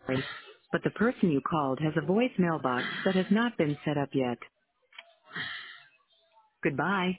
sorry, but the person you called has a voicemail box that has not been set up yet. Goodbye.